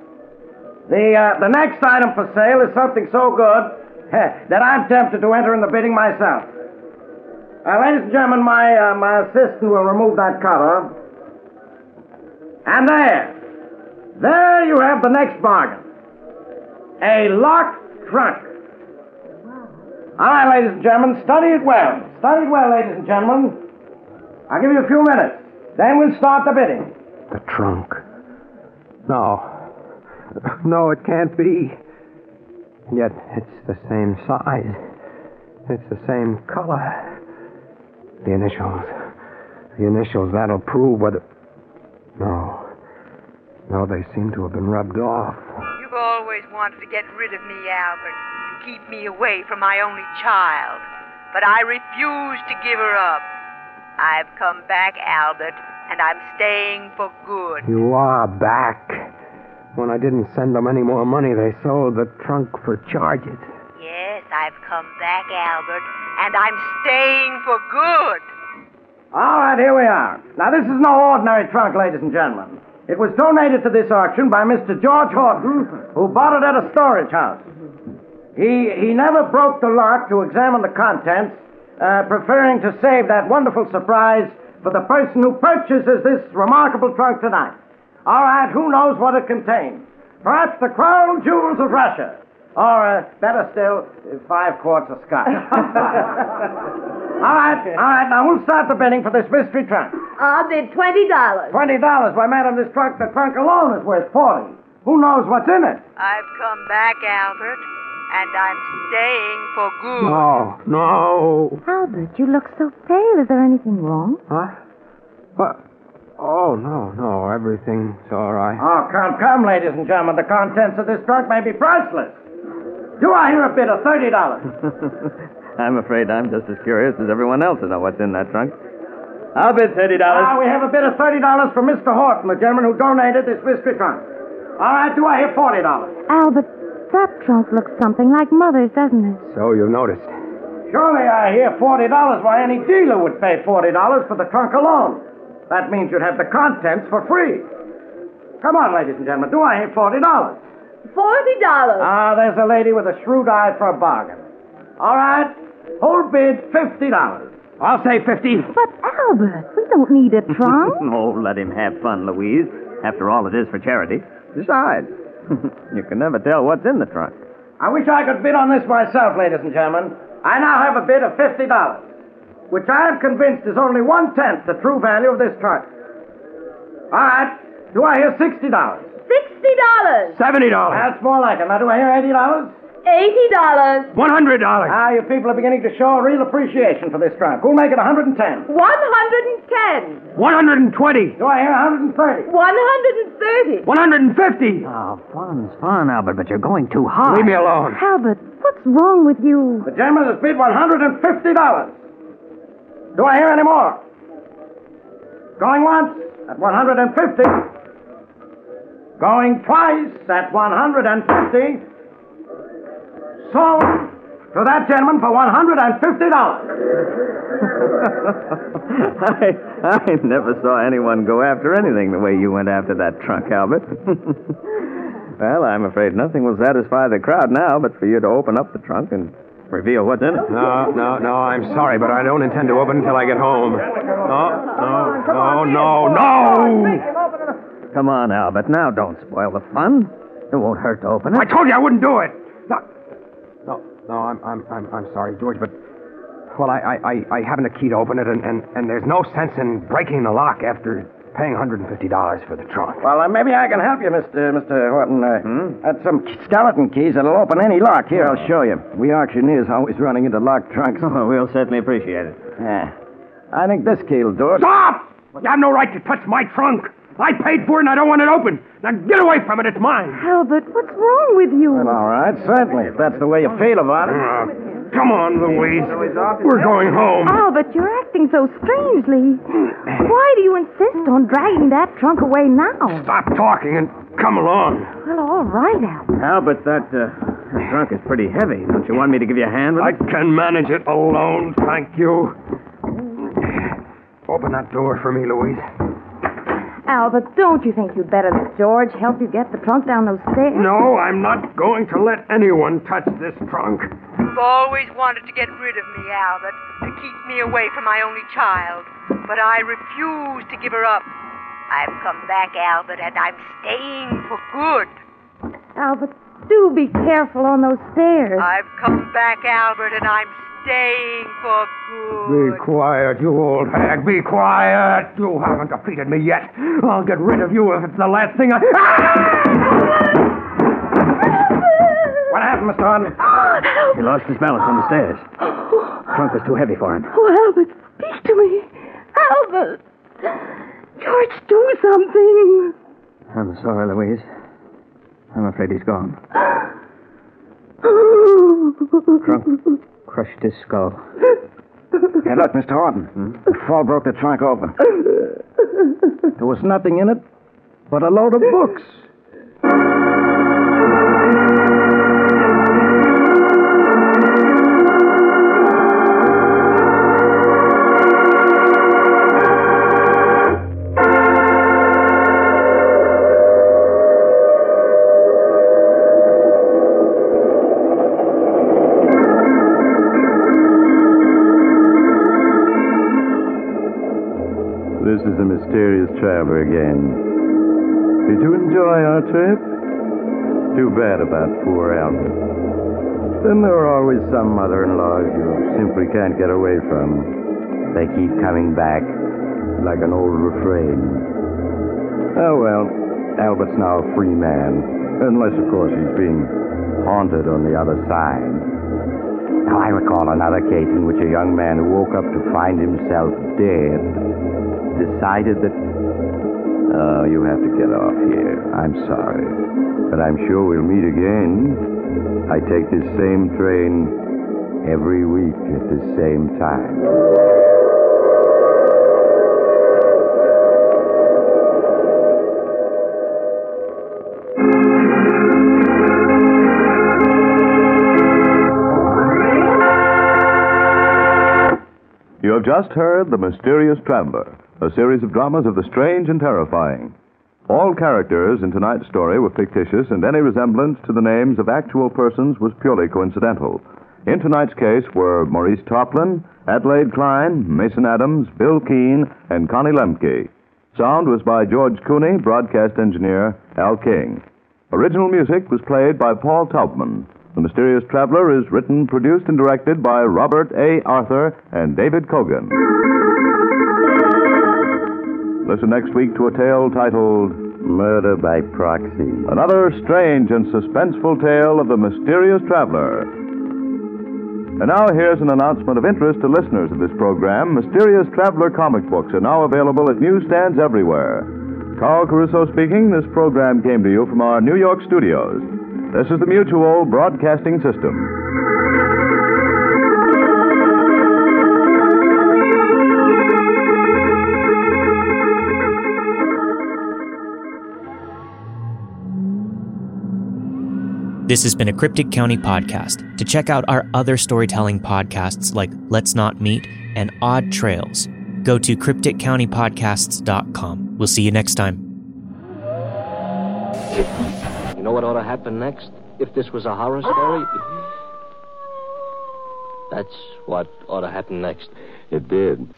The next item for sale is something so good that I'm tempted to enter in the bidding myself. Ladies and gentlemen, my assistant will remove that cover. And there you have the next bargain. A locked trunk. All right, ladies and gentlemen, study it well. Study it well, ladies and gentlemen. I'll give you a few minutes. Then we'll start the bidding. The trunk. No. No, it can't be. Yet it's the same size. It's the same color. The initials. The initials, that'll prove whether... No. No, they seem to have been rubbed off. You've always wanted to get rid of me, Albert, to keep me away from my only child. But I refuse to give her up. I've come back, Albert, and I'm staying for good. You are back. When I didn't send them any more money, they sold the trunk for charges. Yes, I've come back, Albert, and I'm staying for good. All right, here we are. Now, this is no ordinary trunk, ladies and gentlemen. It was donated to this auction by Mr. George Horton, who bought it at a storage house. He never broke the lock to examine the contents, preferring to save that wonderful surprise for the person who purchases this remarkable trunk tonight. All right, who knows what it contains? Perhaps the crown jewels of Russia. Or, better still, 5 quarts of scotch. All right, now we'll start the bidding for this mystery trunk. I'll bid $20. $20? Why, madam, the trunk alone is worth $40. Who knows what's in it? I've come back, Albert, and I'm staying for good. No. Albert, you look so pale. Is there anything wrong? Huh? What? Oh, no. Everything's all right. Oh, come, ladies and gentlemen. The contents of this trunk may be priceless. Do I hear a bid of $30? I'm afraid I'm just as curious as everyone else to know what's in that trunk. I'll bid $30. We have a bid of $30 for Mr. Horton, the gentleman who donated this mystery trunk. All right, do I hear $40? Albert, that trunk looks something like Mother's, doesn't it? So you've noticed. Surely I hear $40. Why, any dealer would pay $40 for the trunk alone. That means you'd have the contents for free. Come on, ladies and gentlemen, do I hear $40? $40. There's a lady with a shrewd eye for a bargain. All right, whole bid $50. I'll say 50. But, Albert, we don't need a trunk. Oh, let him have fun, Louise. After all, it is for charity. Besides, You can never tell what's in the trunk. I wish I could bid on this myself, ladies and gentlemen. I now have a bid of $50, which I am convinced is only 1/10 the true value of this trunk. All right. Do I hear $60? $60. $70. That's more like it. Now, do I hear $80? $80. $100. Ah, you people are beginning to show a real appreciation for this trunk. Who'll make it 110? 110. 120. Do I hear 130? 130. 150. Oh, fun's fun, Albert, but you're going too high. Leave me alone. Albert, what's wrong with you? The gentleman has bid $150. Do I hear any more? Going once at 150. Going twice at 150. Sold to that gentleman for $150. I never saw anyone go after anything the way you went after that trunk, Albert. Well, I'm afraid nothing will satisfy the crowd now but for you to open up the trunk and reveal what's in it. No, I'm sorry, but I don't intend to open until I get home. No. Come on, Albert. Now don't spoil the fun. It won't hurt to open it. I told you I wouldn't do it. No, I'm sorry, George, but well, I haven't a key to open it, and there's no sense in breaking the lock after paying $150 for the trunk. Well, maybe I can help you, Mr. Horton. That's some skeleton keys that'll open any lock. Here, I'll show you. We auctioneers always running into locked trunks. Oh, we'll certainly appreciate it. Yeah. I think this key will do it. Stop! You have no right to touch my trunk. I paid for it, and I don't want it open. Now get away from it. It's mine. Albert, what's wrong with you? Well, all right, certainly, if that's the way you feel about it. Come on, Louise. We're going home. Albert, you're acting so strangely. Why do you insist on dragging that trunk away now? Stop talking and come along. Well, all right, Albert. Albert, that trunk is pretty heavy. Don't you want me to give you a hand with it? I can manage it alone, thank you. Open that door for me, Louise. Albert, don't you think you'd better let George help you get the trunk down those stairs? No, I'm not going to let anyone touch this trunk. You've always wanted to get rid of me, Albert, to keep me away from my only child. But I refuse to give her up. I've come back, Albert, and I'm staying for good. Albert, do be careful on those stairs. I've come back, Albert, and I'm staying for good. Be quiet, you old hag. Be quiet. You haven't defeated me yet. I'll get rid of you if it's the last thing I... What happened, Mr. Horton? He lost his balance on the stairs. The trunk was too heavy for him. Oh, Albert, speak to me. Albert. George, do something. I'm sorry, Louise. I'm afraid he's gone. Trunk crushed his skull. Hey, look, Mr. Horton. The fall broke the trunk open. There was nothing in it but a load of books. This is the mysterious traveler again. Did you enjoy our trip? Too bad about poor Albert. Then there are always some mother-in-laws you simply can't get away from. They keep coming back like an old refrain. Oh, well, Albert's now a free man. Unless, of course, he's being haunted on the other side. Now, I recall another case in which a young man who woke up to find himself dead decided that... Oh, you have to get off here. I'm sorry. But I'm sure we'll meet again. I take this same train every week at the same time. You have just heard The Mysterious Traveler, a series of dramas of the strange and terrifying. All characters in tonight's story were fictitious, and any resemblance to the names of actual persons was purely coincidental. In tonight's case were Maurice Toplin, Adelaide Klein, Mason Adams, Bill Keene, and Connie Lemke. Sound was by George Cooney, broadcast engineer Al King. Original music was played by Paul Taubman. The Mysterious Traveler is written, produced, and directed by Robert A. Arthur and David Kogan. Listen next week to a tale titled Murder by Proxy. Another strange and suspenseful tale of the Mysterious Traveler. And now here's an announcement of interest to listeners of this program. Mysterious Traveler comic books are now available at newsstands everywhere. Carl Caruso speaking. This program came to you from our New York studios. This is the Mutual Broadcasting System. This has been a Cryptic County podcast. To check out our other storytelling podcasts like Let's Not Meet and Odd Trails, go to crypticcountypodcasts.com. We'll see you next time. You know what ought to happen next? If this was a horror story? That's what ought to happen next. It did.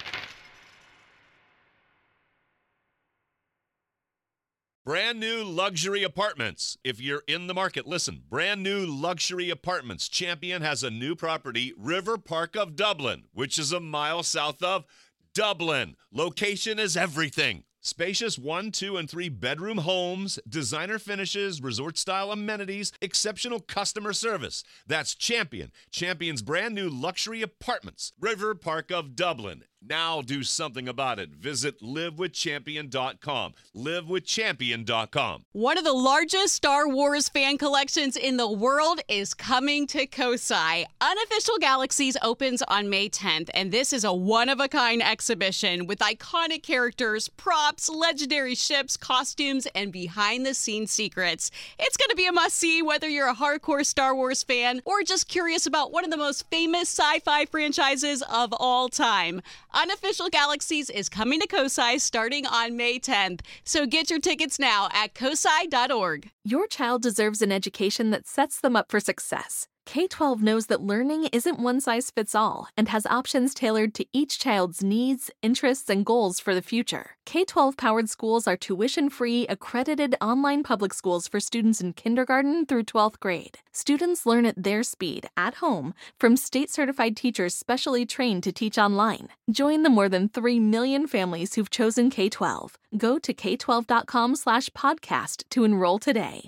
Brand new luxury apartments. If you're in the market, listen. Brand new luxury apartments. Champion has a new property, River Park of Dublin, which is a mile south of Dublin. Location is everything. Spacious 1, 2, and 3 bedroom homes, designer finishes, resort-style amenities, exceptional customer service. That's Champion. Champion's brand new luxury apartments. River Park of Dublin. Now do something about it. Visit livewithchampion.com. livewithchampion.com. One of the largest Star Wars fan collections in the world is coming to Kosai. Unofficial Galaxies opens on May 10th, and this is a one-of-a-kind exhibition with iconic characters, props, legendary ships, costumes, and behind-the-scenes secrets. It's going to be a must-see whether you're a hardcore Star Wars fan or just curious about one of the most famous sci-fi franchises of all time. Unofficial Galaxies is coming to Kosai starting on May 10th, so get your tickets now at kosai.org. Your child deserves an education that sets them up for success. K-12 knows that learning isn't one size fits all and has options tailored to each child's needs, interests, and goals for the future. K-12 powered schools are tuition-free, accredited online public schools for students in kindergarten through 12th grade. Students learn at their speed, at home, from state-certified teachers specially trained to teach online. Join the more than 3 million families who've chosen K-12. Go to k12.com/podcast to enroll today.